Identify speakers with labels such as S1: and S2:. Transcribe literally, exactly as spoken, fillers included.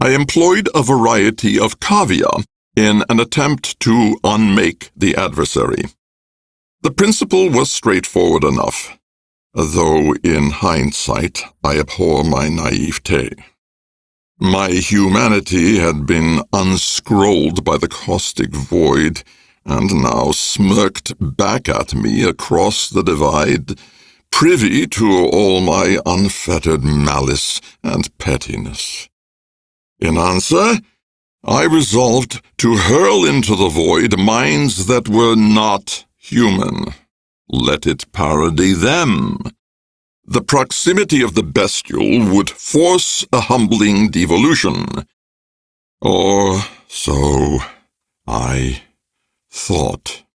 S1: I employed a variety of cavia in an attempt to unmake the adversary. The principle was straightforward enough, though in hindsight I abhor my naivete. My humanity had been unscrolled by the caustic void, and now smirked back at me across the divide, privy to all my unfettered malice and pettiness. In answer, I resolved to hurl into the void minds that were not human. Let it parody them. The proximity of the bestial would force a humbling devolution. Or so I thought.